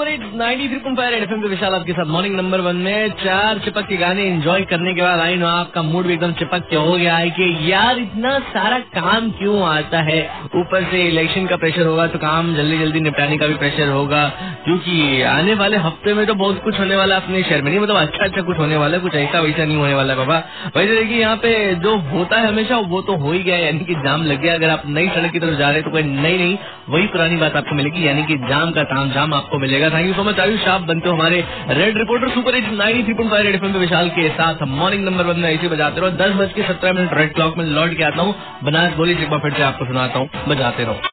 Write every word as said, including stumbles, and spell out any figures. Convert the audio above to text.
Super hit ninety three point five red FM पे विशाल आपके साथ मॉर्निंग नंबर वन में चार चिपक के गाने एंजॉय करने के बाद आई नो आपका मूड भी एकदम चिपक के हो गया है कि यार इतना सारा काम क्यों आता है। ऊपर से इलेक्शन का प्रेशर होगा तो काम जल्दी जल्दी निपटाने का भी प्रेशर होगा, क्योंकि आने वाले हफ्ते में तो बहुत कुछ होने वाला है अपने शहर में। नहीं मतलब अच्छा अच्छा कुछ होने वाला है, कुछ ऐसा वैसा नहीं होने वाला है बाबा। वैसे देखिए यहाँ पे जो होता है हमेशा वो तो हो ही गया, यानी कि जाम लग गया। अगर आप नई सड़क की तरफ जा रहे हैं तो कोई नई नहीं वही पुरानी बात आपको मिलेगी, यानी कि जाम का ताम जाम आपको मिलेगा। Thank you so much Ayush, आप बनते हो हमारे red reporter super hit ninety three point five red FM पे विशाल के साथ मॉर्निंग नंबर वन में ऐसे बजाते रहो। दस बज के सत्रह मिनट रेड क्लॉक में लौट के आता हूँ। बनास बोली एक बार फिर से आपको सुनाता हूँ, बजाते रहो।